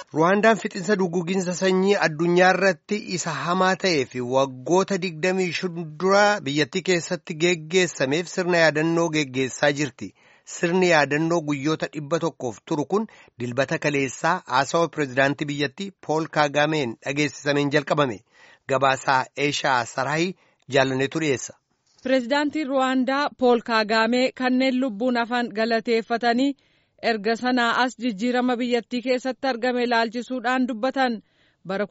Ruwaandaan fixinsa duguuginsa sanyii addunyaa irratti isa hamaa ta'ee fi waggoota 25 dura biyyattii keessatti geggeessameef sirna yaadannoo geggeessaa jirti. Sirni yaadannoo guyyoota 100f turu kun dilbata kaleessaa haasawa pireezidaantii biyyattii Pool Kaagameen dhageessisameen jalqabame. Gabaasaa Eeshaa Saraayi jaalanneetu dhiyeessa. Pireezidaantiin Ruwaandaa Pool Kaagamee kanneen lubbuun hafan galateeffatanii erga sanaa as jijjiirama biyyattii keessatti argame ilaalchisuudhaan dubbatan. Bara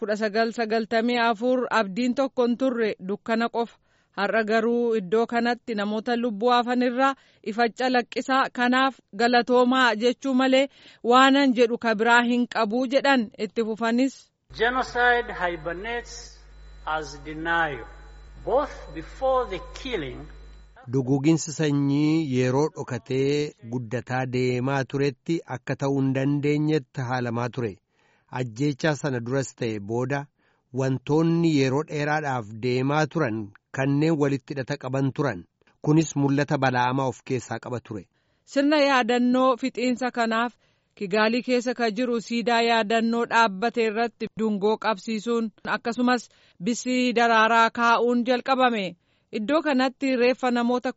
1994 abdiin tokko hin turre dukkana qofa. Har'a garuu iddoo kanatti namoota lubbuu hafan irraa ifa calaqqisaa kanaaf galatoomaa jechuu malee waanan jedhu ka biraa hin qabu jedhan itti fufanis. Genocide hibernates as denial both before the killing. Duguuginsi sanyii yeroo dhokatee guddataa deemaa turetti akka ta'uu hin dandeenyetti haalamaa ture. Ajjeechaa sana duras ta'e booda wantoonni yeroo dheeraadhaaf deemaa turan kanneen walitti hidhata qaban turan. Kunis mul'ata bala'amaa of keessaa qaba ture. Sirna yaadannoo fixiinsa kanaaf Kigaalii keessa ka jiru siidaa yaadannoo dhaabbate irratti dungoo qabsiisuun akkasumas bisii daraaraa kaa'uun jalqabame. Iddoo kanatti reeffa namoota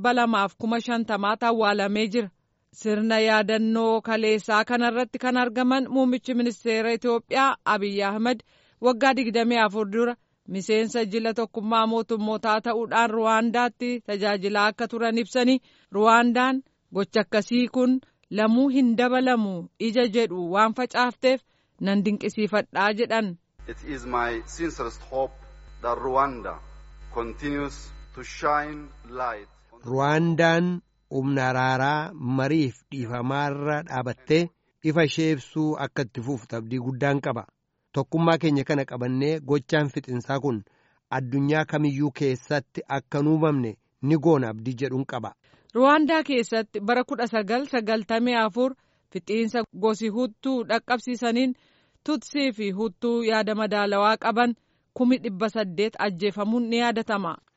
250,000 awwaalamee jira. Sirna yaadannoo kaleessaa kanarratti kan argaman muummichi ministeera Itoophiyaa Abiy Ahmed waggaa 24 dura miseensa jila tokkummaa mootummootaa ta'uudhaan Ruwaandaatti tajaajilaa akka turan ibsanii Ruwaandaan gocha akkasii kun lamuu hin dabalamu ija jedhu waan facaafteef nan dinqisiifadhaa jedhan. It is my sincerest hope that Rwanda continues to shine light. Ruwaandaan humna araaraa mariif dhiifamaarra dhaabattee ifa ishee ibsuu akka itti fuuftu abdii guddaan qaba. Tokkummaa keenya kana qabannee gochaan fixinsaa kun addunyaa kamiyyuu keessatti akka hin uumamne ni goona abdii jedhuun qaba. Ruwaandaa keessatti bara 1994 fixiinsa gosi Huttuu dhaqqabsiisaniin Tutsii fi Huttuu yaada madaalawaa qaban 800 ajjeefamuun ni yaadatama.